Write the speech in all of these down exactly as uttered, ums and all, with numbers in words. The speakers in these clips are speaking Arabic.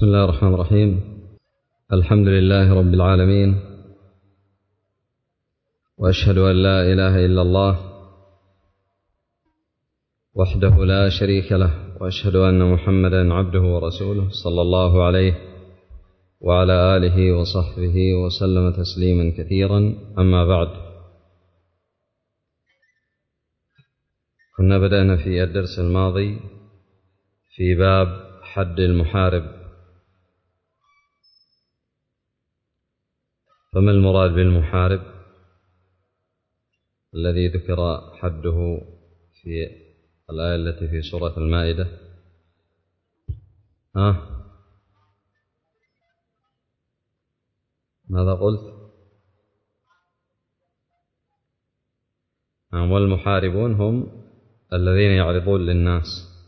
بسم الله الرحمن الرحيم. الحمد لله رب العالمين، وأشهد أن لا إله إلا الله وحده لا شريك له، وأشهد أن محمدا عبده ورسوله صلى الله عليه وعلى آله وصحبه وسلم تسليما كثيرا. أما بعد، كنا بدأنا في الدرس الماضي في باب حد المحارب. فما المراد بالمحارب الذي ذكر حده في الآية التي في سورة المائدة؟ ها؟ ماذا قلت؟ والمحاربون هم الذين يعرضون للناس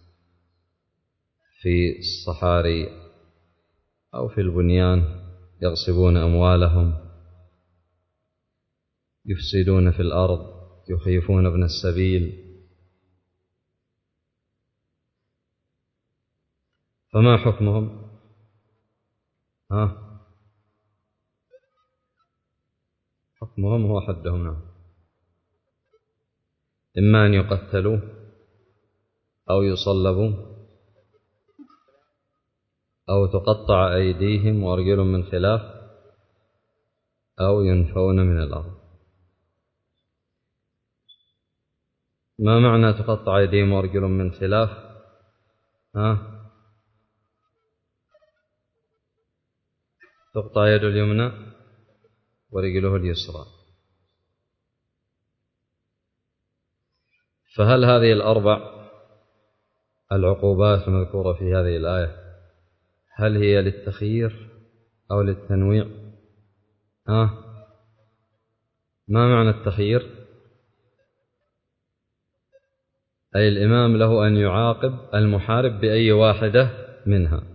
في الصحاري أو في البنيان، يغصبون أموالهم، يفسدون في الأرض، يخيفون ابن السبيل. فما حكمهم؟ ها؟ حكمهم هو حدهم، نعم. إما أن يقتلوا أو يصلبوا أو تقطع أيديهم وأرجلهم من خلاف أو ينفون من الأرض. ما معنى تقطع أيديهم وأرجلهم من خلاف؟ ها؟ تقطع يده اليمنى ورجله اليسرى. فهل هذه الأربع العقوبات المذكورة في هذه الآية هل هي للتخيير أو للتنويع؟ ها؟ ما معنى التخيير؟ أي الإمام له أن يعاقب المحارب بأي واحدة منها،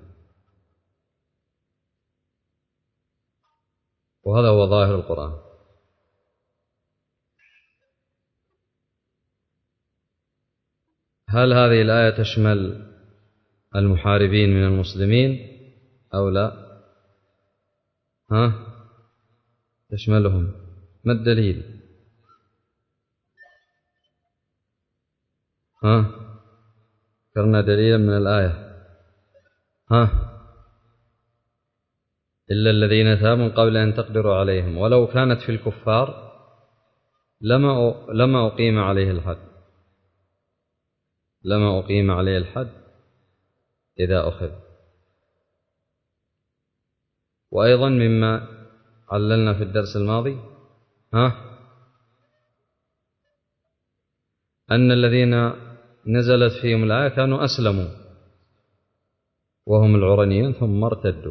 وهذا هو ظاهر القرآن. هل هذه الآية تشمل المحاربين من المسلمين أو لا؟ ها؟ تشملهم. ما الدليل؟ ها؟ ذكرنا دليلا من الآية. ها؟ إلا الذين تابوا من قبل أن تقدروا عليهم، ولو كانت في الكفار لما لما أقيم عليه الحد لما أقيم عليه الحد إذا أخذ. وأيضا مما عللنا في الدرس الماضي ها أن الذين نزلت فيهم الآية كانوا أسلموا وهم العرنيون ثم ارتدوا.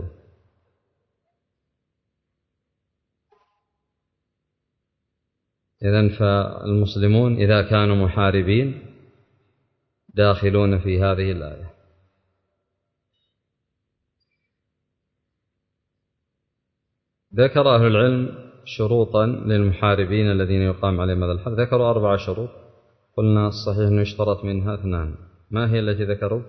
إذن فالمسلمون إذا كانوا محاربين داخلون في هذه الآية. ذكر أهل العلم شروطا للمحاربين الذين يقام عليهم هذا الحد. ذكروا أربع شروط، قلنا الصحيح أنه يشترط منها اثنان. ما هي التي ذكروا؟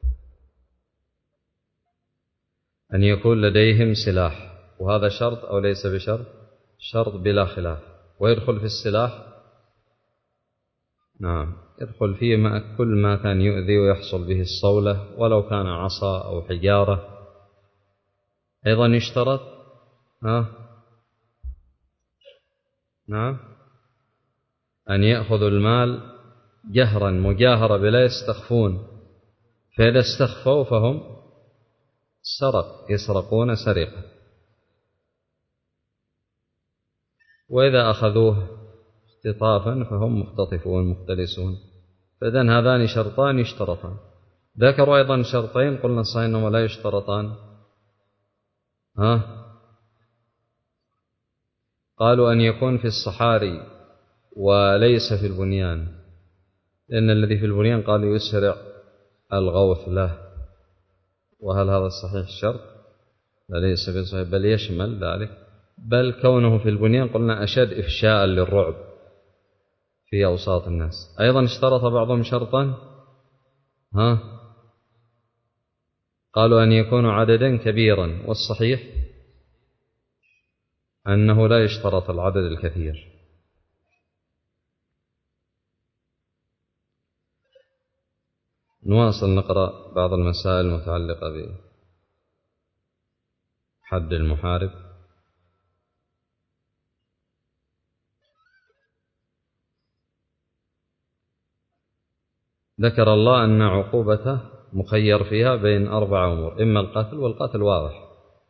أن يكون لديهم سلاح، وهذا شرط أو ليس بشرط؟ شرط بلا خلاف. ويدخل في السلاح نعم يدخل فيه ما كل ما كان يؤذي ويحصل به الصولة، ولو كان عصا أو حجارة. أيضا يشترط ها نعم أن يأخذوا المال جهرا مجاهرة بلا يستخفون، فإذا استخفوا فهم سرق، يسرقون سرقة. وإذا أخذوه اختطافا فهم مختطفون مختلسون. فإذن هذان شرطان يشترطان. ذكروا أيضا شرطين قلنا صحيح أنهم لا يشترطان. ها قالوا أن يكون في الصحاري وليس في البنيان، لأن الذي في البنيان قالوا يسرع الغوث له. وهل هذا الصحيح الشرط؟ لا، ليس بصحيح، بل يشمل ذلك. بل كونه في البنيان قلنا أشد إفشاء للرعب في أوساط الناس. أيضا اشترط بعضهم شرطا ها قالوا أن يكون عددا كبيرا، والصحيح أنه لا يشترط العدد الكثير. نواصل نقرأ بعض المسائل المتعلقة بحد المحارب. ذكر الله أن عقوبته مخير فيها بين أربع أمور: إما القتل، والقتل واضح،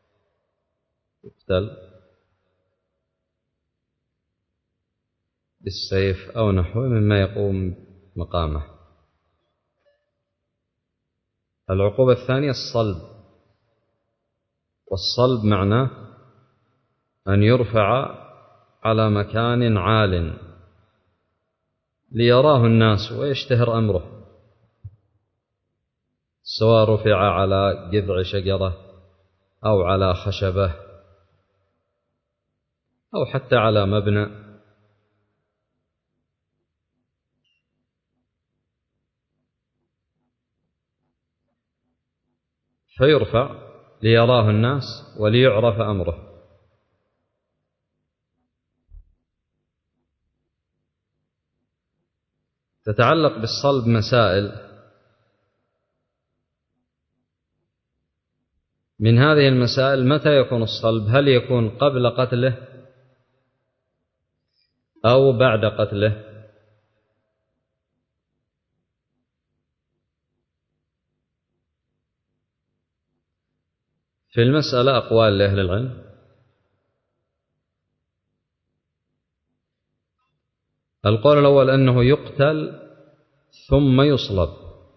يقتل بالسيف أو نحوه مما يقوم مقامه. العقوبة الثانية الصلب، والصلب معناه أن يرفع على مكان عال ليراه الناس ويشتهر أمره، سواء رفع على جذع شجرة أو على خشبة أو حتى على مبنى، فيرفع ليراه الناس وليعرف أمره. تتعلق بالصلب مسائل، من هذه المسائل: متى يكون الصلب؟ هل يكون قبل قتله أو بعد قتله؟ في المسألة أقوال لأهل العلم. القول الأول أنه يقتل ثم يصلب،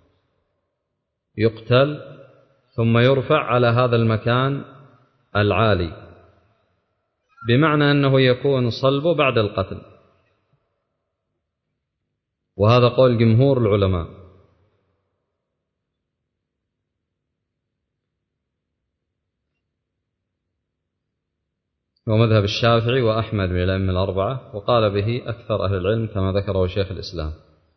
يقتل ثم يرفع على هذا المكان العالي، بمعنى أنه يكون صلبه بعد القتل، وهذا قول جمهور العلماء. ومذهب الشافعي وأحمد من الأئمة الأربعة، وقال به أكثر أهل العلم كما ذكره شيخ الإسلام.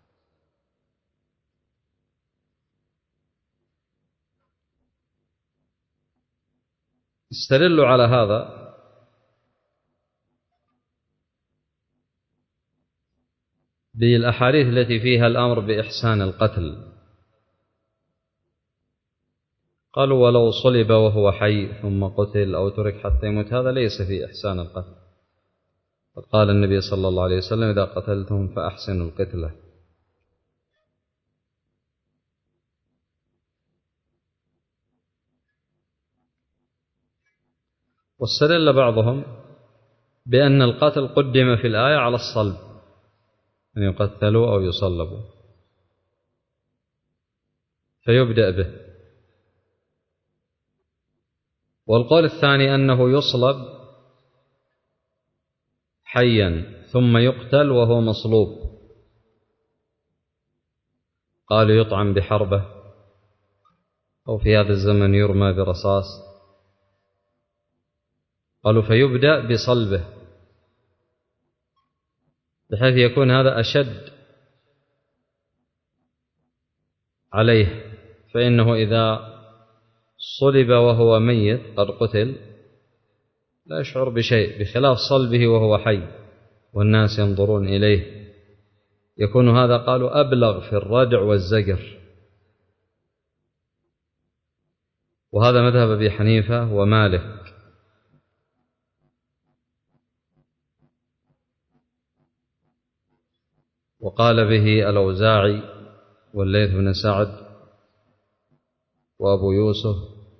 استدلوا على هذا بالأحاديث التي فيها الأمر بإحسان القتل. قالوا: ولو صلب وهو حي ثم قتل أو ترك حتى يموت هذا ليس في إحسان القتل. قال النبي صلى الله عليه وسلم: إذا قتلتم فأحسنوا القتلة. واستدل بعضهم بأن القتل قدم في الآية على الصلب، أن يقتلوا أو يصلبوا، فيبدأ به. والقول الثاني أنه يصلب حيا ثم يقتل وهو مصلوب، قالوا يطعن بحربة، أو في هذا الزمن يرمى برصاص، قالوا فيبدأ بصلبه بحيث يكون هذا أشد عليه، فإنه إذا صلب وهو ميت قد قتل لا يشعر بشيء، بخلاف صلبه وهو حي والناس ينظرون إليه، يكون هذا قالوا أبلغ في الردع والزجر. وهذا مذهب أبي حنيفة ومالك. وقال به الأوزاعي والليث بن سعد وأبو يوسف.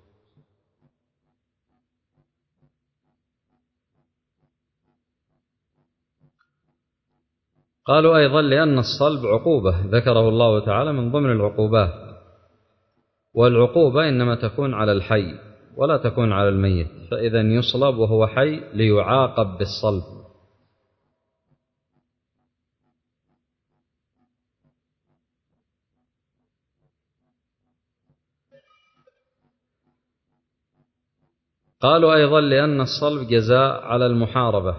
قالوا أيضا لأن الصلب عقوبة ذكره الله تعالى من ضمن العقوبات، والعقوبة إنما تكون على الحي ولا تكون على الميت، فإذا يصلب وهو حي ليعاقب بالصلب. قالوا أيضا لأن الصلب جزاء على المحاربة،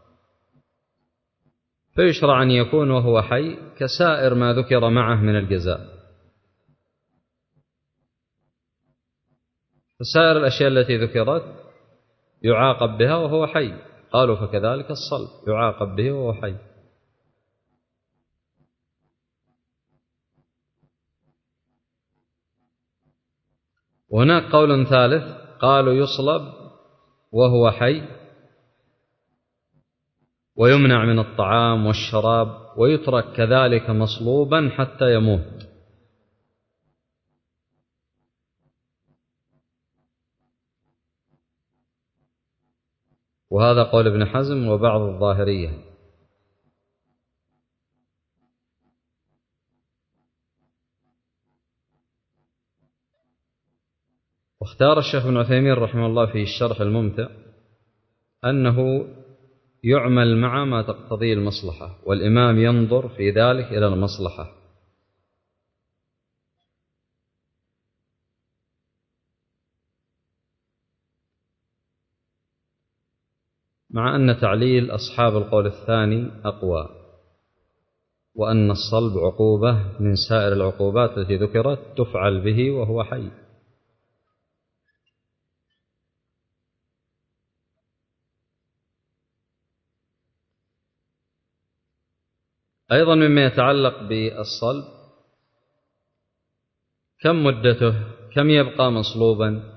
فيشرع أن يكون وهو حي كسائر ما ذكر معه من الجزاء. فسائر الأشياء التي ذكرت يعاقب بها وهو حي، قالوا فكذلك الصلب يعاقب به وهو حي. وهناك قول ثالث قالوا يصلب وهو حي ويمنع من الطعام والشراب ويترك كذلك مصلوبا حتى يموت. وهذا قول ابن حزم وبعض الظاهرية. واختار الشيخ ابن عثيمين رحمه الله في الشرح الممتع أنه يعمل مع ما تقتضيه المصلحة، والإمام ينظر في ذلك إلى المصلحة. مع أن تعليل أصحاب القول الثاني أقوى، وأن الصلب عقوبة من سائر العقوبات التي ذكرت تفعل به وهو حي. أيضا مما يتعلق بالصلب كم مدته، كم يبقى مصلوبا؟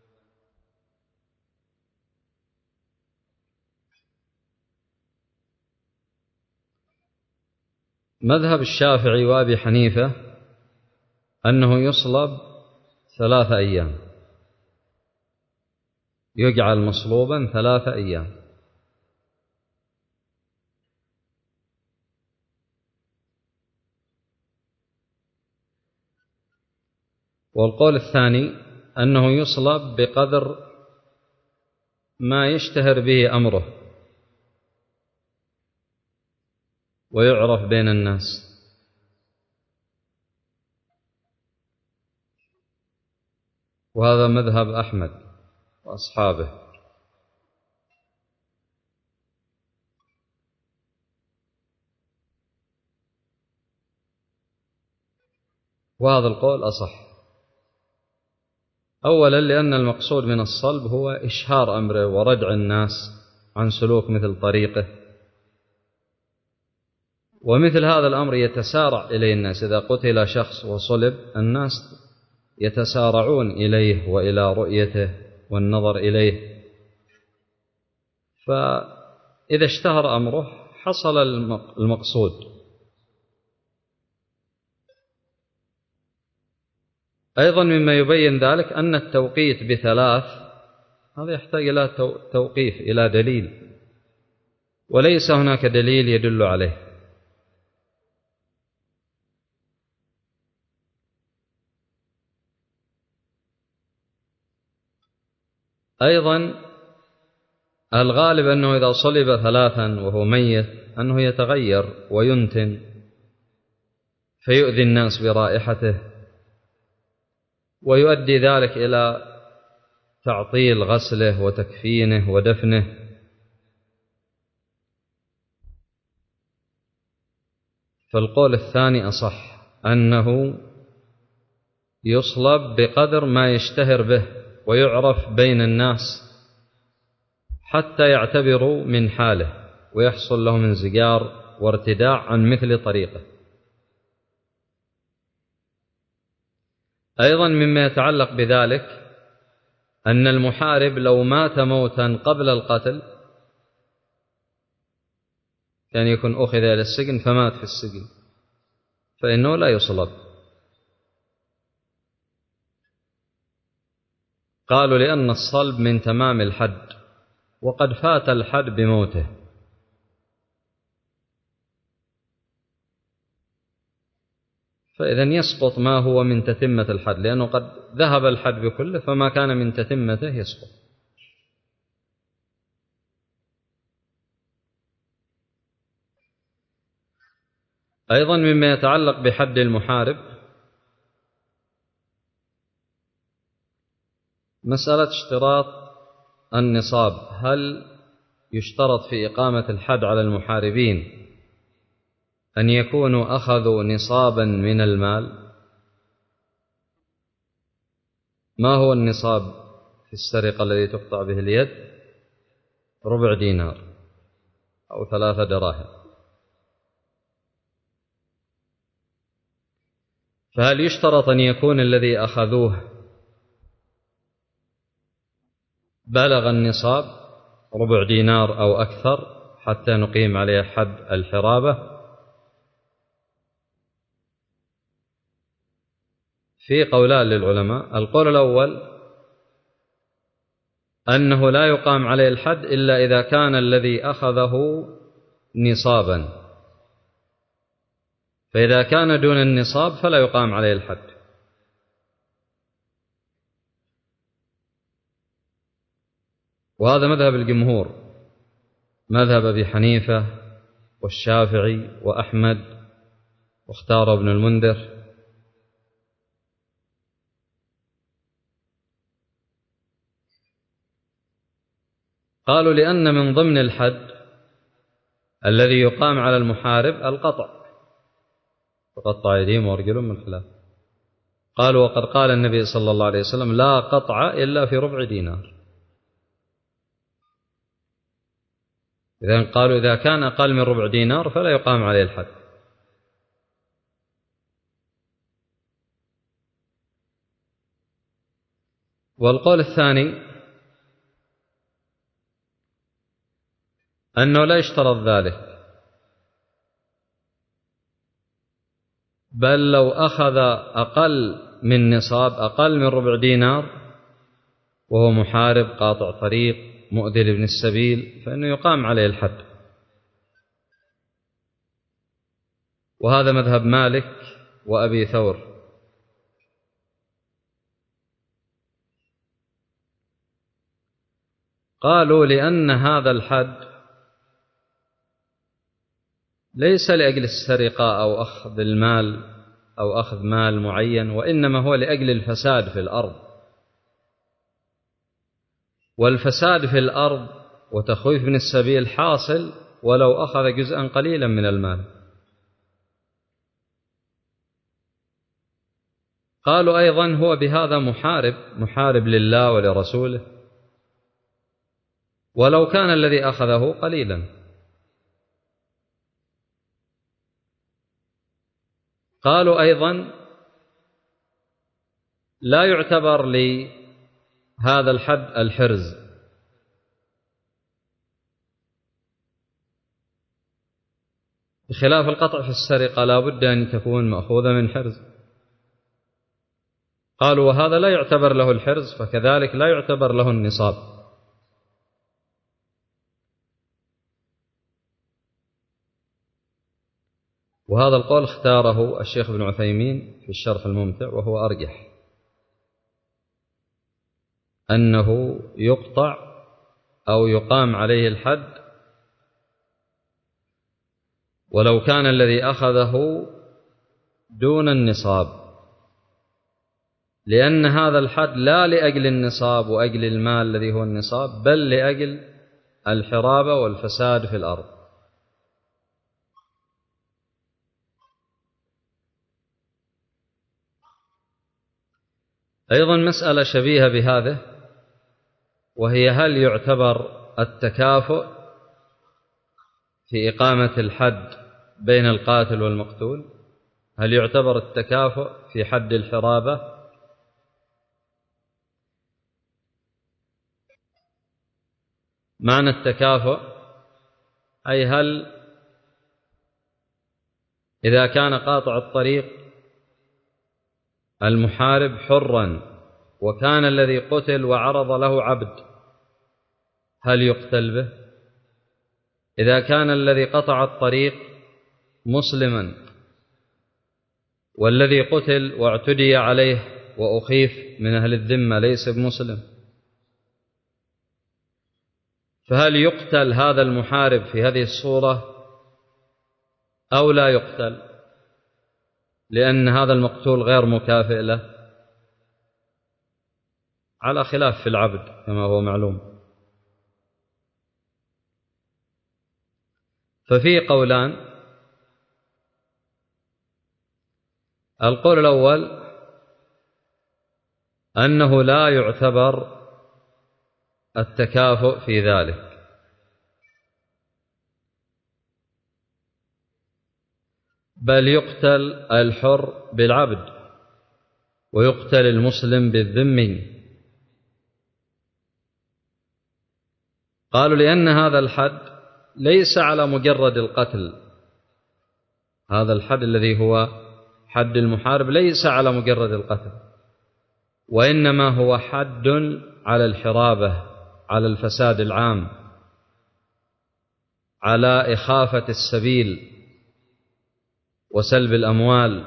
مذهب الشافعي وأبي حنيفة أنه يصلب ثلاثة أيام، يجعل مصلوبا ثلاثة أيام. والقول الثاني أنه يصلب بقدر ما يشتهر به أمره ويعرف بين الناس. وهذا مذهب أحمد وأصحابه. وهذا القول أصح، أولا لأن المقصود من الصلب هو إشهار أمره وردع الناس عن سلوك مثل طريقه، ومثل هذا الأمر يتسارع إليه الناس. إذا قتل شخص وصلب الناس يتسارعون إليه وإلى رؤيته والنظر إليه، فإذا اشتهر أمره حصل المقصود. أيضا مما يبين ذلك أن التوقيت بثلاث هذا يحتاج إلى توقيف، إلى دليل، وليس هناك دليل يدل عليه. أيضا الغالب أنه إذا صلب ثلاثا وهو ميت أنه يتغير وينتن فيؤذي الناس برائحته، ويؤدي ذلك إلى تعطيل غسله وتكفينه ودفنه. فالقول الثاني أصح، أنه يصلب بقدر ما يشتهر به ويعرف بين الناس حتى يعتبروا من حاله ويحصل لهم انزجار وارتداع عن مثل طريقه. أيضا مما يتعلق بذلك أن المحارب لو مات موتا قبل القتل كان يكون أخذ إلى السجن فمات في السجن فإنه لا يصلب. قالوا لأن الصلب من تمام الحد وقد فات الحد بموته، فإذن يسقط ما هو من تتمة الحد، لأنه قد ذهب الحد بكله فما كان من تتمته يسقط. أيضا مما يتعلق بحد المحارب مسألة اشتراط النصاب. هل يشترط في إقامة الحد على المحاربين أن يكونوا أخذوا نصابا من المال؟ ما هو النصاب في السرقة الذي تقطع به اليد ربع دينار أو ثلاثة دراهم. فهل يشترط أن يكون الذي أخذوه بلغ النصاب ربع دينار أو أكثر حتى نقيم عليه حد الحرابة؟ في قولان للعلماء. القول الأول أنه لا يقام عليه الحد إلا إذا كان الذي أخذه نصابا، فإذا كان دون النصاب فلا يقام عليه الحد. وهذا مذهب الجمهور، مذهب أبي حنيفة والشافعي وأحمد، واختار ابن المنذر. قالوا لأن من ضمن الحد الذي يقام على المحارب القطع، وقطع أيديهم وأرجلهم من خلاف. قالوا وقد قال النبي صلى الله عليه وسلم لا قطع إلا في ربع دينار. إذن قالوا إذا كان أقل من ربع دينار فلا يقام عليه الحد. والقول الثاني أنه لا يشترط ذلك، بل لو أخذ أقل من نصاب، أقل من ربع دينار، وهو محارب قاطع طريق مؤذي لابن السبيل، فإنه يقام عليه الحد. وهذا مذهب مالك وأبي ثور. قالوا لأن هذا الحد ليس لأجل السرقة أو أخذ المال أو أخذ مال معين، وإنما هو لأجل الفساد في الأرض. والفساد في الأرض وتخويف من السبيل حاصل ولو أخذ جزءا قليلا من المال. قالوا أيضا هو بهذا محارب، محارب لله ولرسوله، ولو كان الذي أخذه قليلا. قالوا أيضا لا يعتبر لهذا الحد الحرز، بخلاف القطع في السرقة لا بد أن تكون مأخوذة من حرز. قالوا وهذا لا يعتبر له الحرز، فكذلك لا يعتبر له النصاب. وهذا القول اختاره الشيخ ابن عثيمين في الشرح الممتع، وهو أرجح، أنه يقطع أو يقام عليه الحد ولو كان الذي أخذه دون النصاب، لأن هذا الحد لا لأجل النصاب وأجل المال الذي هو النصاب، بل لأجل الحرابة والفساد في الأرض. أيضا مسألة شبيهة بهذه، وهي هل يعتبر التكافؤ في إقامة الحد بين القاتل والمقتول؟ هل يعتبر التكافؤ في حد الحرابة؟ معنى التكافؤ أي هل إذا كان قاطع الطريق المحارب حرا وكان الذي قتل وعرض له عبد، هل يقتل به؟ إذا كان الذي قطع الطريق مسلما والذي قتل واعتدي عليه وأخيف من أهل الذمة ليس بمسلم، فهل يقتل هذا المحارب في هذه الصورة أو لا يقتل، لأن هذا المقتول غير مكافئ له؟ على خلاف في العبد كما هو معلوم. ففي قولان. القول الأول أنه لا يعتبر التكافؤ في ذلك. بل يقتل الحر بالعبد، ويقتل المسلم بالذمي. قالوا لأن هذا الحد ليس على مجرد القتل، هذا الحد الذي هو حد المحارب ليس على مجرد القتل، وإنما هو حد على الحرابة، على الفساد العام، على إخافة السبيل وسلب الأموال،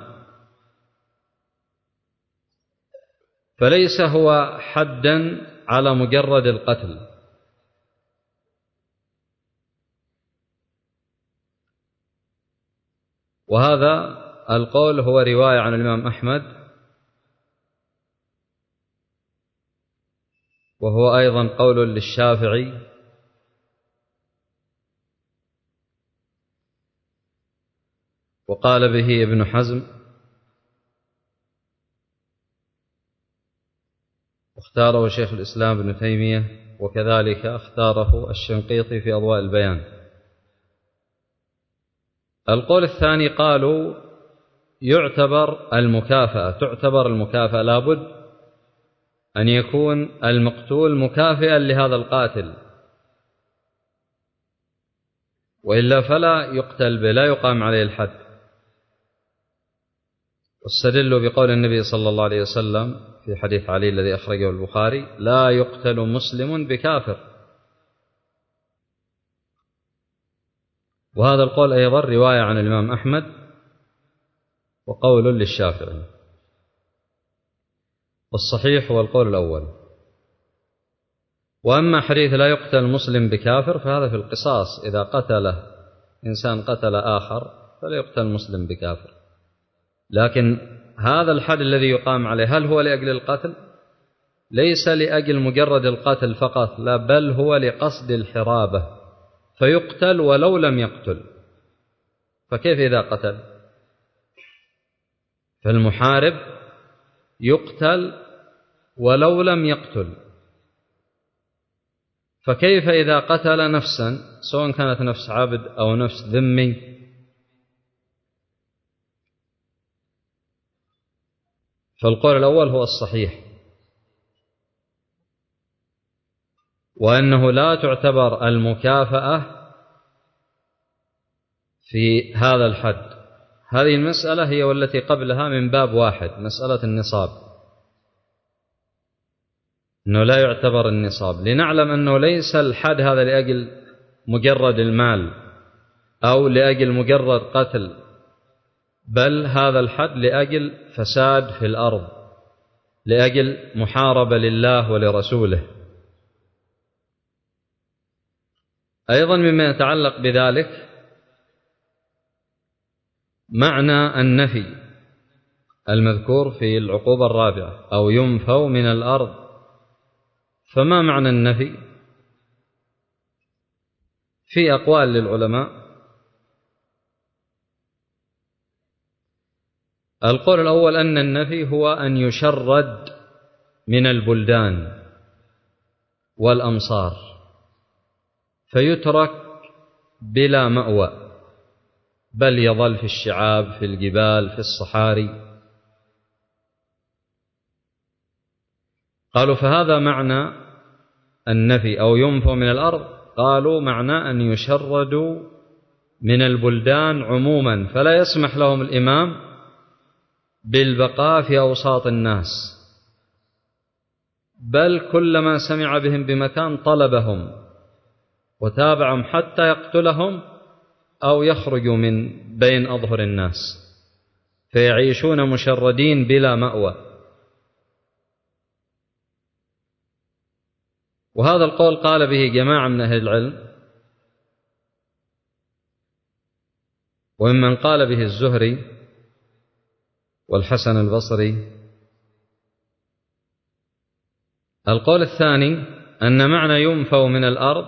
فليس هو حدا على مجرد القتل. وهذا القول هو رواية عن الإمام أحمد، وهو أيضا قول للشافعي، وقال به ابن حزم، واختاره شيخ الإسلام ابن تيمية، وكذلك اختاره الشنقيطي في أضواء البيان. القول الثاني قالوا يعتبر المكافأة، تعتبر المكافأة، لابد أن يكون المقتول مكافئا لهذا القاتل، وإلا فلا يقتل به، لا يقام عليه الحد. واستدلوا بقول النبي صلى الله عليه وسلم في حديث علي الذي أخرجه البخاري: لا يقتل مسلم بكافر. وهذا القول أيضا رواية عن الإمام أحمد وقول للشافعي، والصحيح هو القول الأول. وأما حديث لا يقتل مسلم بكافر فهذا في القصاص، إذا قتله إنسان قتل آخر فلا يقتل مسلم بكافر. لكن هذا الحد الذي يقام عليه هل هو لأجل القتل؟ ليس لأجل مجرد القتل فقط، لا، بل هو لقصد الحرابة، فيقتل ولو لم يقتل. فكيف إذا قتل؟ فالمحارب يقتل ولو لم يقتل، فكيف إذا قتل نفسا، سواء كانت نفس عبد أو نفس ذمي؟ فالقول الأول هو الصحيح، وأنه لا تعتبر المكافأة في هذا الحد. هذه المسألة هي والتي قبلها من باب واحد، مسألة النصاب، أنه لا يعتبر النصاب، لنعلم أنه ليس الحد هذا لأجل مجرد المال أو لأجل مجرد قتل، بل هذا الحد لأجل فساد في الأرض، لأجل محاربة لله ولرسوله. أيضا مما يتعلق بذلك معنى النفي المذكور في العقوبة الرابعة: أو ينفوا من الأرض. فما معنى النفي؟ في أقوال للعلماء. القول الأول أن النفي هو أن يشرد من البلدان والأمصار فيترك بلا مأوى، بل يظل في الشعاب، في الجبال، في الصحاري. قالوا فهذا معنى النفي، أو ينفوا من الأرض. قالوا معنى أن يشردوا من البلدان عموما، فلا يسمح لهم الإمام بالبقاء في أوساط الناس، بل كلما سمع بهم بمكان طلبهم وتابعهم حتى يقتلهم أو يخرجوا من بين أظهر الناس، فيعيشون مشردين بلا مأوى. وهذا القول قال به جماعة من أهل العلم، وممن قال به الزهري والحسن البصري. القول الثاني أن معنى ينفوا من الأرض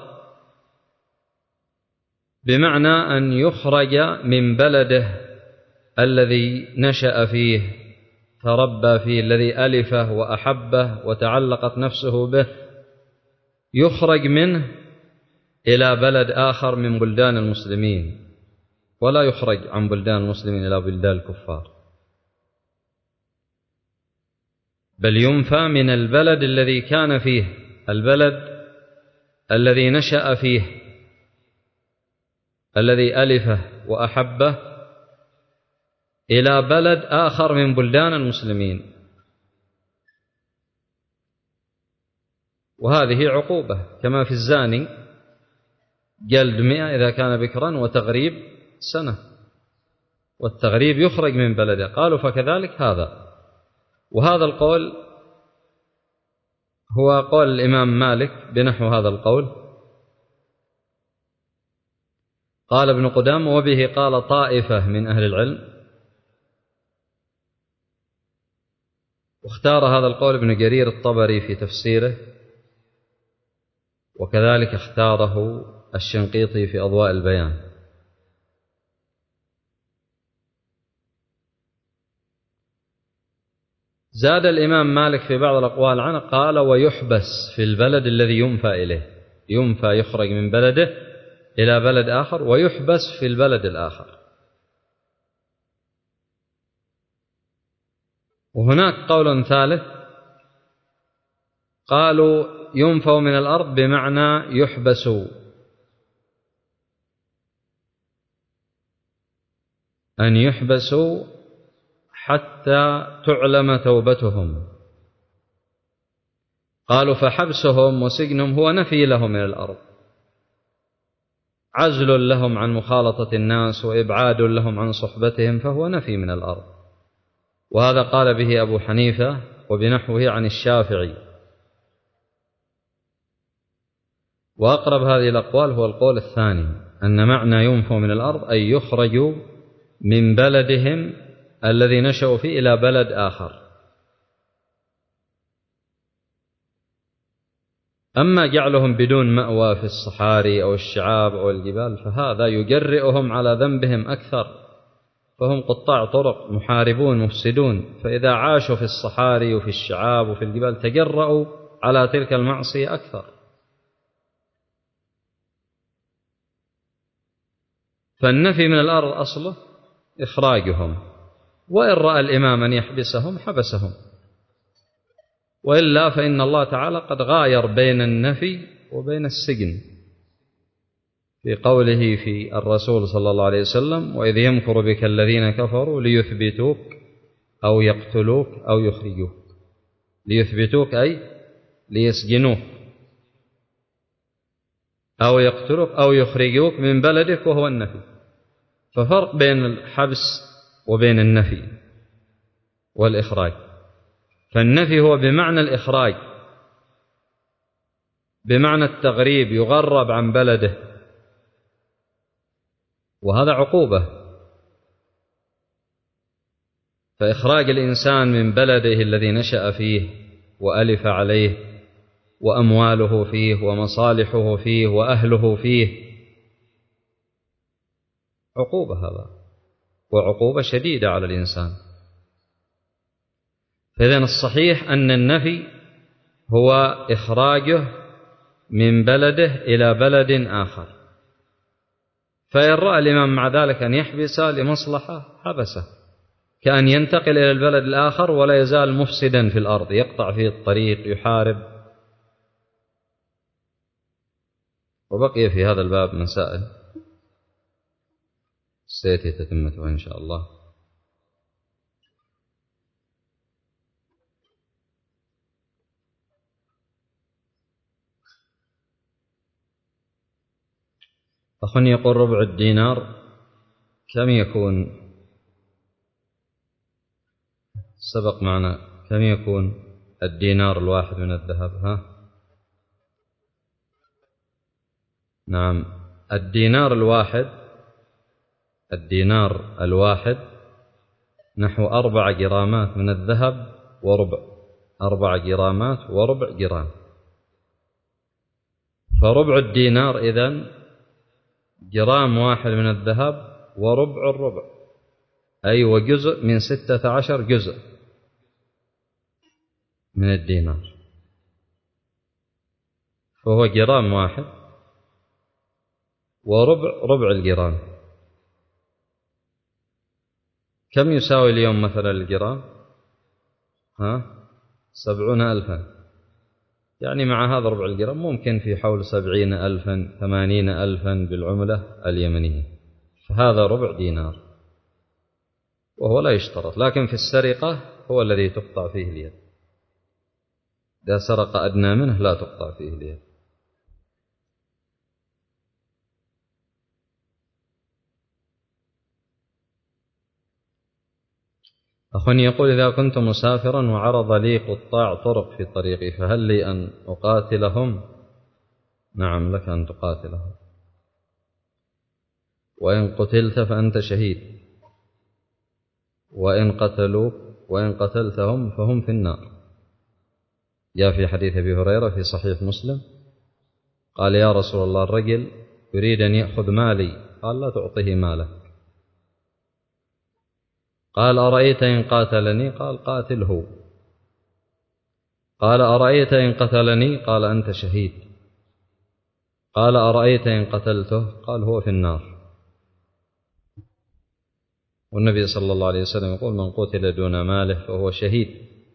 بمعنى أن يخرج من بلده الذي نشأ فيه، تربى فيه، الذي ألفه وأحبه وتعلقت نفسه به، يخرج منه إلى بلد آخر من بلدان المسلمين، ولا يخرج عن بلدان المسلمين إلى بلدان الكفار، بل ينفى من البلد الذي كان فيه، البلد الذي نشأ فيه، الذي ألفه وأحبه، إلى بلد آخر من بلدان المسلمين. وهذه عقوبة كما في الزاني، جلد مئة إذا كان بكرا وتغريب سنة، والتغريب يخرج من بلده. قالوا فكذلك هذا. وهذا القول هو قول الإمام مالك بنحو هذا القول. قال ابن قدامة وبه قال طائفة من أهل العلم، واختار هذا القول ابن جرير الطبري في تفسيره، وكذلك اختاره الشنقيطي في أضواء البيان. زاد الإمام مالك في بعض الأقوال عنه قال ويحبس في البلد الذي ينفى إليه، ينفى يخرج من بلده إلى بلد آخر ويحبس في البلد الآخر. وهناك قول ثالث قالوا ينفوا من الأرض بمعنى يحبسوا، أن يحبسوا حتى تعلم توبتهم. قالوا فحبسهم وسجنهم هو نفي لهم من الأرض، عزل لهم عن مخالطة الناس وإبعاد لهم عن صحبتهم، فهو نفي من الأرض. وهذا قال به أبو حنيفة وبنحوه عن الشافعي. وأقرب هذه الأقوال هو القول الثاني، أن معنى ينفوا من الأرض أي يخرجوا من بلدهم الذي نشأوا فيه إلى بلد آخر. أما جعلهم بدون مأوى في الصحاري أو الشعاب أو الجبال فهذا يجرئهم على ذنبهم أكثر، فهم قطاع طرق محاربون مفسدون، فإذا عاشوا في الصحاري وفي الشعاب وفي الجبال تجرؤوا على تلك المعصية أكثر. فالنفي من الأرض أصله إخراجهم، وإن رأى الإمام أن يحبسهم حبسهم، وإلا فإن الله تعالى قد غاير بين النفي وبين السجن في قوله في الرسول صلى الله عليه وسلم وإذ يمكر بك الذين كفروا ليثبتوك أو يقتلوك أو يخرجوك. ليثبتوك أي ليسجنوك، أو يقتلوك أو يخرجوك من بلدك، وهو النفي. ففرق بين الحبس وبين النفي والإخراج. فالنفي هو بمعنى الإخراج، بمعنى التغريب، يغرب عن بلده، وهذا عقوبة. فإخراج الإنسان من بلده الذي نشأ فيه وألف عليه وأمواله فيه ومصالحه فيه وأهله فيه عقوبة، هذا وعقوبة شديدة على الإنسان. فإذن الصحيح أن النفي هو إخراجه من بلده إلى بلد آخر. فإن رأى الإمام مع ذلك أن يحبس لمصلحة حبسه، كأن ينتقل إلى البلد الآخر ولا يزال مفسدا في الأرض، يقطع فيه الطريق، يحارب. وبقي في هذا الباب مسائل سيأتي تتمتها إن شاء الله. أخني يقول ربع الدينار كم يكون؟ سبق معنا كم يكون الدينار الواحد من الذهب؟ ها؟ نعم، الدينار الواحد الدينار الواحد نحو أربع جرامات من الذهب وربع، أربع جرامات وربع جرام. فربع الدينار إذن جرام واحد من الذهب وربع الربع، أي وجزء من ستة عشر جزء من الدينار. فهو جرام واحد وربع ربع الجرام. كم يساوي اليوم مثلا الجرام؟ ها سبعون ألفا، يعني مع هذا ربع الجرام ممكن في حول سبعين ألفا ثمانين ألفا بالعملة اليمنية، فهذا ربع دينار، وهو لا يشترط. لكن في السرقة هو الذي تقطع فيه اليد، إذا سرق أدنى منه لا تقطع فيه اليد. أخوني يقول: إذا كنت مسافرا وعرض لي قطاع طرق في طريقي فهل لي أن أقاتلهم؟ نعم، لك أن تقاتلهم، وإن قتلت فأنت شهيد، وإن قتلوك وإن قتلتهم فهم في النار. جاء في حديث أبي هريرة في صحيح مسلم قال: يا رسول الله، الرجل يريد أن يأخذ مالي، قال: لا تعطيه مالك. قال: أرأيت إن قاتلني؟ قال: قاتله. قال: أرأيت إن قتلني؟ قال: أنت شهيد. قال: أرأيت إن قتلته؟ قال: هو في النار. والنبي صلى الله عليه وسلم يقول: من قتل دون ماله فهو شهيد،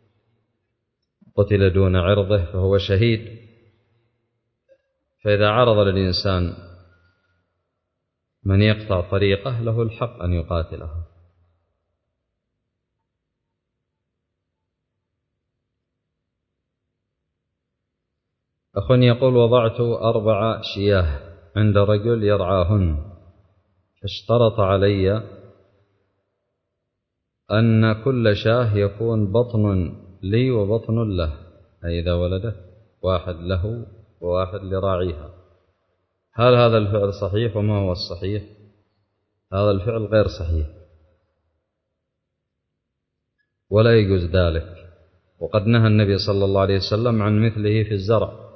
قتل دون عرضه فهو شهيد. فإذا عرض للإنسان من يقطع طريقه له الحق أن يقاتله. أخ يقول: وضعت أربع شياه عند رجل يرعاهن، فاشترط علي أن كل شاه يكون بطن لي وبطن له، أي إذا ولدت واحد له وواحد لراعيها. هل هذا الفعل صحيح؟ وما هو الصحيح؟ هذا الفعل غير صحيح ولا يجوز ذلك، وقد نهى النبي صلى الله عليه وسلم عن مثله في الزرع.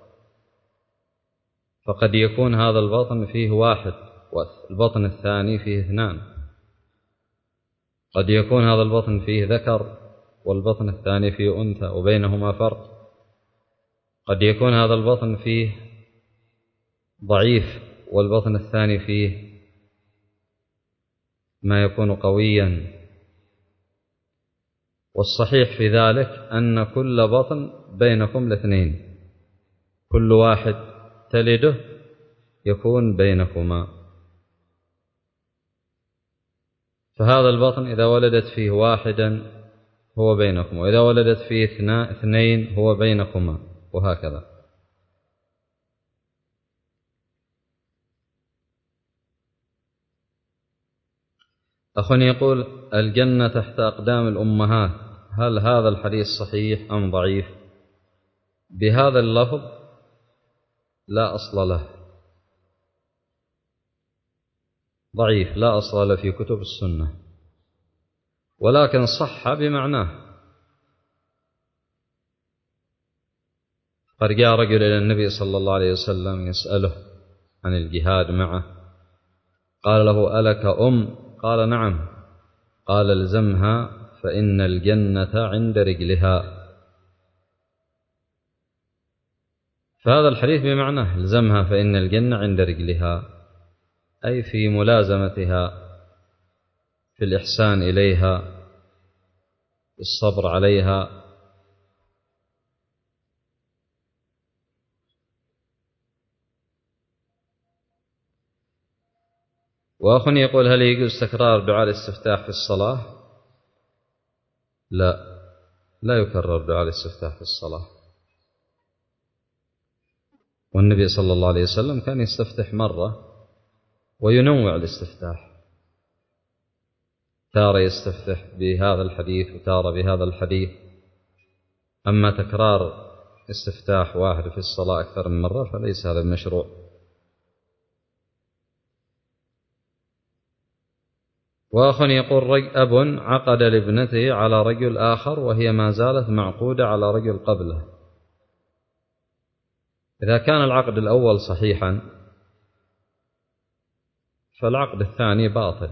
فقد يكون هذا البطن فيه واحد والبطن الثاني فيه اثنان، قد يكون هذا البطن فيه ذكر والبطن الثاني فيه أنثى وبينهما فرق، قد يكون هذا البطن فيه ضعيف والبطن الثاني فيه ما يكون قويا. والصحيح في ذلك أن كل بطن بينكم الاثنين، كل واحد تلده يكون بينكما. فهذا البطن إذا ولدت فيه واحدا هو بينكما، وإذا ولدت فيه اثنين هو بينكما، وهكذا. أخ يقول: الجنة تحت أقدام الأمهات، هل هذا الحديث صحيح أم ضعيف؟ بهذا اللفظ لا أصل له، ضعيف لا أصل له في كتب السنة، ولكن صح بمعناه. قد جاء رجل إلى النبي صلى الله عليه وسلم يسأله عن الجهاد معه، قال له: ألك أم؟ قال: نعم. قال: الزمها فإن الجنة عند رجلها. فهذا الحديث بمعناه: الزمها فإن الجنة عند رجلها، أي في ملازمتها، في الإحسان إليها، في الصبر عليها. وأخ يقول: هل يجوز تكرار دعاء الاستفتاح في الصلاة؟ لا، لا يكرر دعاء الاستفتاح في الصلاة. والنبي صلى الله عليه وسلم كان يستفتح مرة وينوع الاستفتاح، تارة يستفتح بهذا الحديث وتارة بهذا الحديث. أما تكرار استفتاح واحد في الصلاة أكثر من مرة فليس هذا مشروع. وأخ يقول: رج أب عقد لابنته على رجل آخر وهي ما زالت معقودة على رجل قبله، إذا كان العقد الأول صحيحا فالعقد الثاني باطل،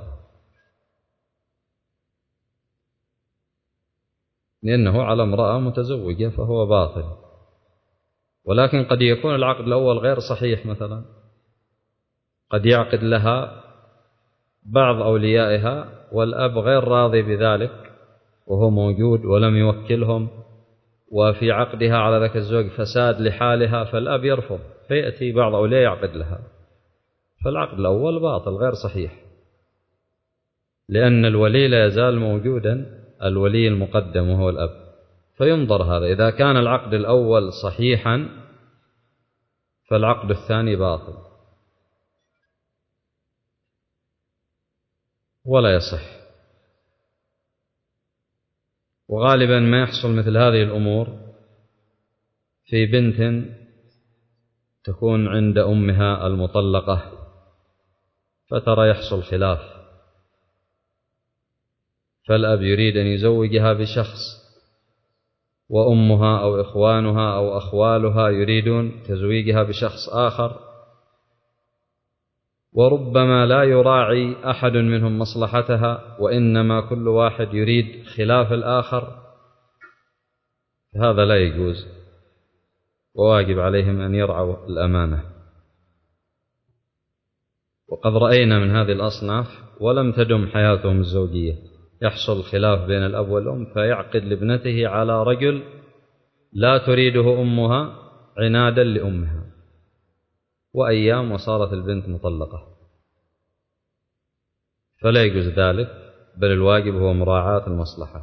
لأنه على امرأة متزوجة فهو باطل. ولكن قد يكون العقد الأول غير صحيح، مثلا قد يعقد لها بعض أوليائها والأب غير راضي بذلك وهو موجود ولم يوكلهم، وفي عقدها على ذاك الزوج فساد لحالها، فالأب يرفض، فيأتي بعض أولياء يعقد لها، فالعقد الأول باطل غير صحيح، لأن الولي لا يزال موجودا، الولي المقدم وهو الأب. فينظر هذا، إذا كان العقد الأول صحيحا فالعقد الثاني باطل ولا يصح. وغالبا ما يحصل مثل هذه الأمور في بنت تكون عند أمها المطلقة، فترى يحصل خلاف، فالأب يريد أن يزوجها بشخص، وأمها أو إخوانها أو أخوالها يريدون تزويجها بشخص آخر، وربما لا يراعي أحد منهم مصلحتها، وإنما كل واحد يريد خلاف الآخر، هذا لا يجوز، وواجب عليهم أن يرعوا الأمانة. وقد رأينا من هذه الأصناف ولم تدم حياتهم الزوجية، يحصل خلاف بين الأب والأم فيعقد لابنته على رجل لا تريده أمها عنادا لأمها، وأيام وصارت البنت مطلقة، فلا يجوز ذلك، بل الواجب هو مراعاة المصلحة.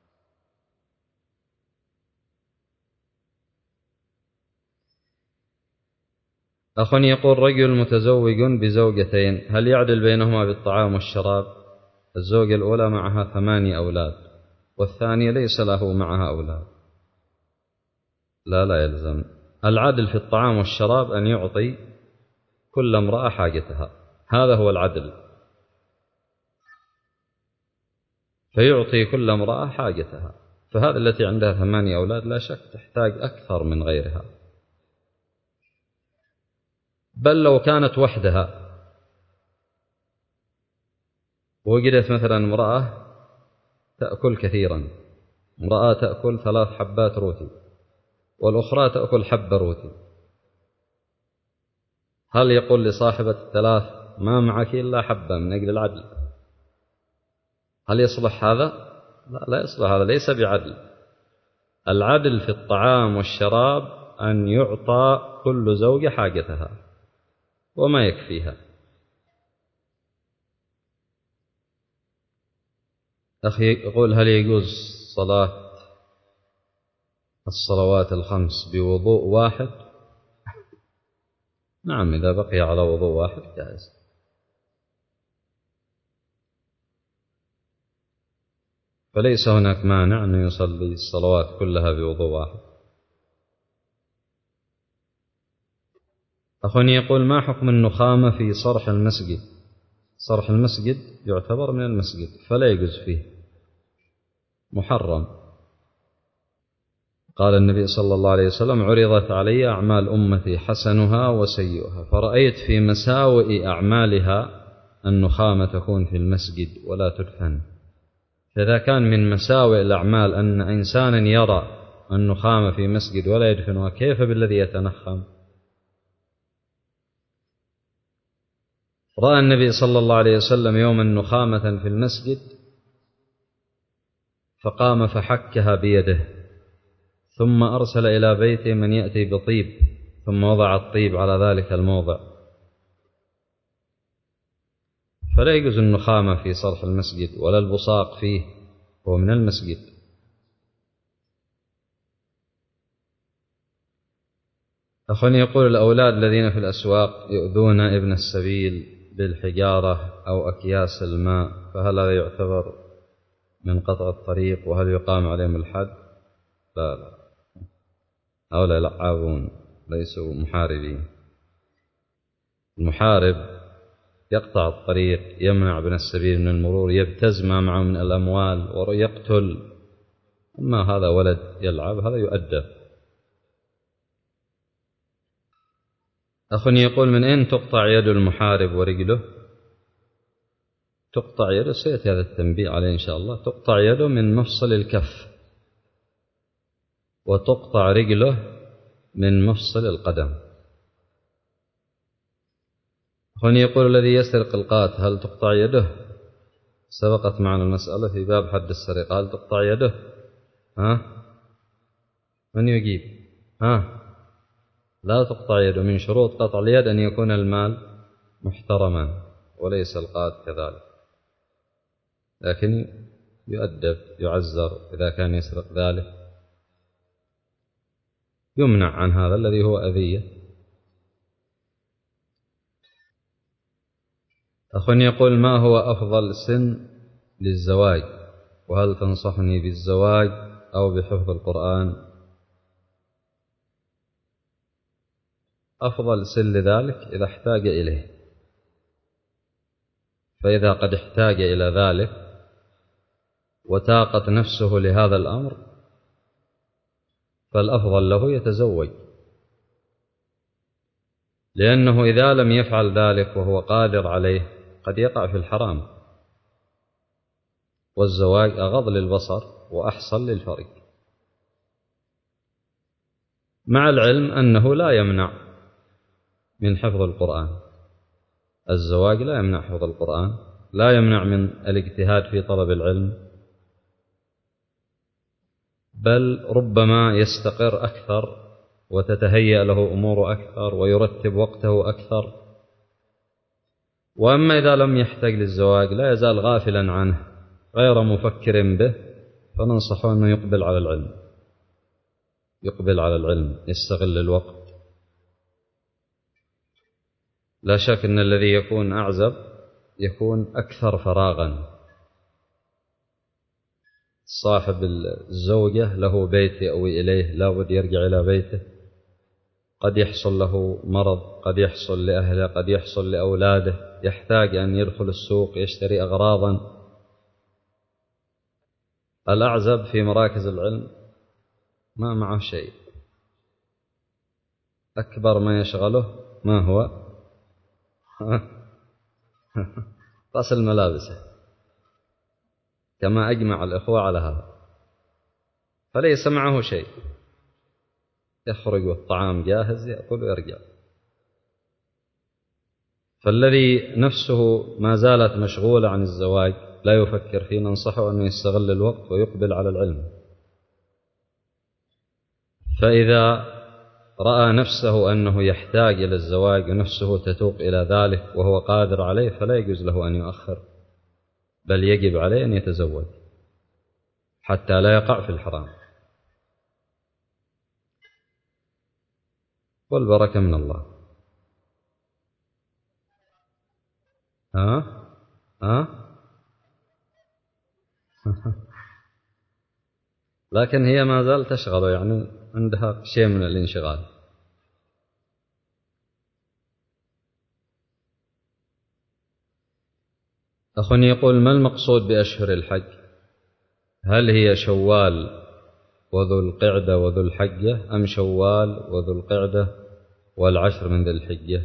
أخ يقول: رجل متزوج بزوجتين، هل يعدل بينهما بالطعام والشراب؟ الزوجة الأولى معها ثمانية أولاد، والثانية ليس له معها أولاد. لا لا يلزم. العدل في الطعام والشراب أن يعطي كل امرأة حاجتها، هذا هو العدل، فيعطي كل امرأة حاجتها. فهذا التي عندها ثمانية أولاد لا شك تحتاج أكثر من غيرها، بل لو كانت وحدها ووجدت مثلا امرأة تأكل كثيرا، امرأة تأكل ثلاث حبات روتي والأخرى تأكل حبة روتي، هل يقول لصاحبة الثلاث ما معك إلا حبة من أجل العدل؟ هل يصلح هذا؟ لا, لا يصلح هذا، ليس بعدل. العدل في الطعام والشراب أن يعطى كل زوجة حاجتها وما يكفيها. أخي يقول: هل يجوز صلاة الصلوات الخمس بوضوء واحد؟ نعم، إذا بقي على وضوء واحد جائز. فليس هناك مانع أن يصلي الصلوات كلها بوضوء واحد. أخوني يقول: ما حكم النخامة في صرح المسجد؟ صرح المسجد يعتبر من المسجد فلا يجوز فيه، محرم. قال النبي صلى الله عليه وسلم: عرضت علي أعمال أمتي حسنها وسيئها، فرأيت في مساوئ أعمالها النخامة تكون في المسجد ولا تدفن. فإذا كان من مساوئ الأعمال أن إنسانا يرى النخامة في مسجد ولا يدفنها، كيف بالذي يتنخم؟ رأى النبي صلى الله عليه وسلم يوما نخامة في المسجد فقام فحكها بيده، ثم أرسل إلى بيته من يأتي بطيب، ثم وضع الطيب على ذلك الموضع. فلا يجوز النخامة في صرح المسجد ولا البصاق فيه، هو من المسجد. أخواني يقول: الأولاد الذين في الأسواق يؤذون ابن السبيل بالحجارة أو أكياس الماء، فهل هذا يعتبر من قطع الطريق وهل يقام عليهم الحد؟ لا لا، هؤلاء لعابون ليسوا محاربين. المحارب يقطع الطريق، يمنع ابن السبيل من المرور، يبتز ما معه من الأموال ويقتل. أما هذا ولد يلعب، هذا يؤدب. أخني يقول: من أين تقطع يد المحارب ورجله؟ تقطع يده، سيأتي هذا التنبيه عليه إن شاء الله. تقطع يده من مفصل الكف، وتقطع رجله من مفصل القدم. هنا يقول الذي يسرق القات هل تقطع يده؟ سبقت معنا المسألة في باب حد السرقة، هل تقطع يده؟ ها؟ من يجيب؟ ها؟ لا تقطع يده. من شروط قطع اليد أن يكون المال محترما وليس القات كذلك، لكن يؤدب يعزر إذا كان يسرق ذلك، يمنع عن هذا الذي هو أذية. أخ يقول ما هو أفضل سن للزواج، وهل تنصحني بالزواج أو بحفظ القرآن؟ أفضل سن لذلك إذا احتاج إليه، فإذا قد احتاج إلى ذلك وتاقت نفسه لهذا الأمر فالأفضل له يتزوج، لأنه إذا لم يفعل ذلك وهو قادر عليه قد يقع في الحرام، والزواج أغض للبصر وأحصل للفرج، مع العلم أنه لا يمنع من حفظ القرآن. الزواج لا يمنع حفظ القرآن، لا يمنع من الاجتهاد في طلب العلم، بل ربما يستقر أكثر وتتهيأ له أمور أكثر ويرتب وقته أكثر. وأما إذا لم يحتاج للزواج لا يزال غافلا عنه غير مفكر به، فننصحه أنه يقبل على العلم، يقبل على العلم يستغل الوقت. لا شك أن الذي يكون أعزب يكون أكثر فراغا. صاحب الزوجة له بيت يأوي إليه، لا بد يرجع إلى بيته، قد يحصل له مرض، قد يحصل لأهله، قد يحصل لأولاده، يحتاج أن يدخل السوق يشتري أغراضا. الأعزب في مراكز العلم ما معه شيء، أكبر ما يشغله ما هو؟ غسل ملابسه، كما أجمع الإخوة على هذا، فليس معه شيء، يخرج والطعام جاهز يأكل ويرجع. فالذي نفسه ما زالت مشغولة عن الزواج لا يفكر فيه، ننصحه أنه يستغل الوقت ويقبل على العلم. فإذا رأى نفسه أنه يحتاج إلى الزواج ونفسه تتوق إلى ذلك وهو قادر عليه فلا يجوز له أن يؤخر، بل يجب عليه أن يتزوج حتى لا يقع في الحرام، والبركة من الله. ها ها لكن هي ما زال تشغله، يعني عندها شيء من الانشغال. أخ يقول ما المقصود بأشهر الحج؟ هل هي شوال وذو القعدة وذو الحجة، أم شوال وذو القعدة والعشر من ذي الحجة؟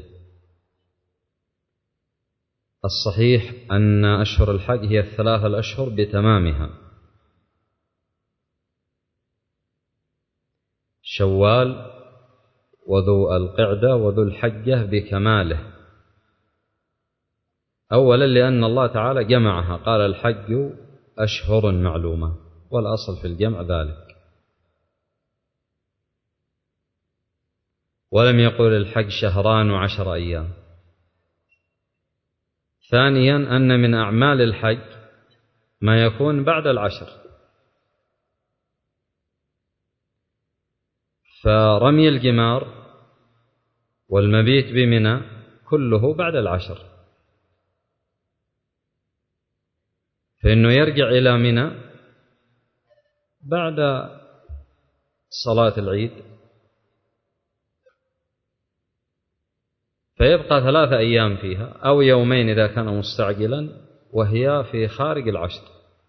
الصحيح أن أشهر الحج هي الثلاثة الأشهر بتمامها، شوال وذو القعدة وذو الحجة بكماله. أولا لأن الله تعالى جمعها، قال الحج أشهر معلومة، والأصل في الجمع ذلك، ولم يقل الحج شهران وعشر أيام. ثانيا أن من أعمال الحج ما يكون بعد العشر، فرمي الجمار والمبيت بمنى كله بعد العشر، فإنه يرجع إلى منى بعد صلاة العيد، فيبقى ثلاثة أيام فيها أو يومين إذا كان مستعجلا، وهي في خارج العشر.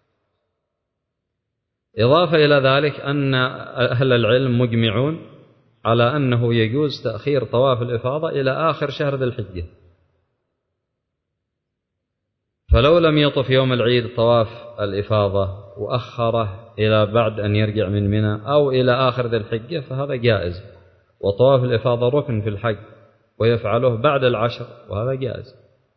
إضافة إلى ذلك أن أهل العلم مجمعون على أنه يجوز تأخير طواف الإفاضة إلى آخر شهر ذي الحجة، فلو لم يطف يوم العيد طواف الإفاضة وأخره إلى بعد أن يرجع من منى أو إلى آخر ذي الحجة فهذا جائز، وطواف الإفاضة ركن في الحج ويفعله بعد العشر، وهذا جائز.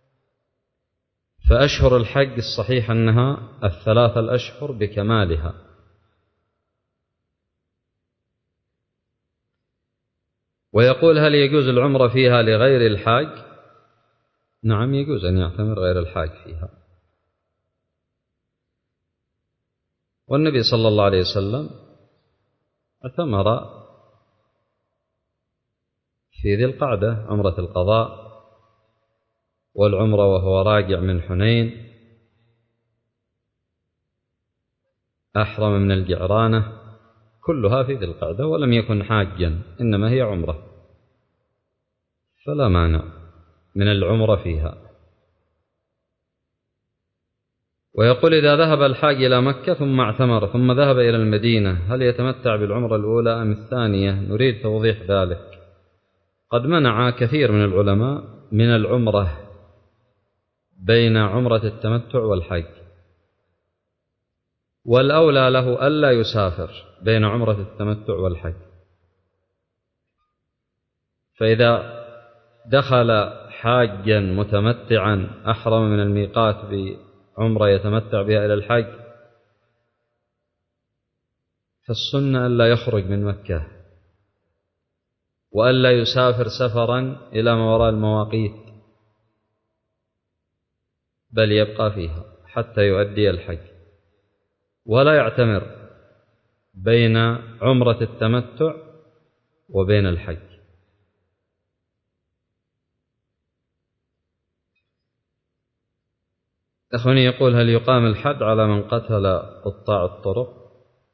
فأشهر الحج الصحيح أنها الثلاث الأشهر بكمالها. ويقول: هل يجوز العمرة فيها لغير الحاج؟ نعم، يجوز أن يعتمر غير الحاج فيها. والنبي صلى الله عليه وسلم اعتمر في ذي القعدة عمرة القضاء، والعمرة وهو راجع من حنين، أحرم من الجعرانة، كلها في ذي القعدة، ولم يكن حاجا، إنما هي عمرة، فلا مانع من العمرة فيها. ويقول: إذا ذهب الحاج إلى مكة ثم اعتمر ثم ذهب إلى المدينة، هل يتمتع بالعمرة الأولى أم الثانية؟ نريد توضيح ذلك. قد منع كثير من العلماء من العمرة بين عمرة التمتع والحج، والأولى له ألا يسافر بين عمرة التمتع والحج. فإذا دخل حاجا متمتعا أحرم من الميقات بعمرة يتمتع بها إلى الحج، فالسنة ألا يخرج من مكة، وألا يسافر سفرا إلى ما وراء المواقيت، بل يبقى فيها حتى يؤدي الحج، ولا يعتمر بين عمرة التمتع وبين الحج. أخواني يقول: هل يقام الحد على من قتل قطاع الطرق؟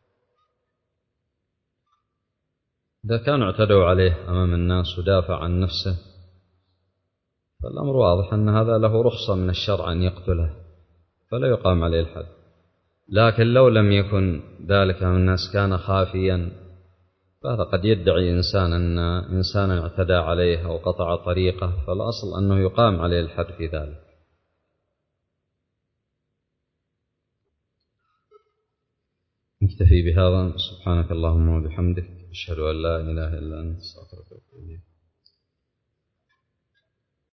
إذا كانوا اعتدوا عليه أمام الناس ودافع عن نفسه فالأمر واضح أن هذا له رخصة من الشرع أن يقتله، فلا يقام عليه الحد. لكن لو لم يكن ذلك من الناس، كان خافيا، فهذا قد يدعي إنسان أن إنسانا اعتدى عليه أو قطع طريقه، فالأصل أنه يقام عليه الحد في ذلك. نكتفي بهذا. سبحانك اللهم وبحمدك، أشهد أن لا إله إلا أنت، أستغفرك وأتوب إليك.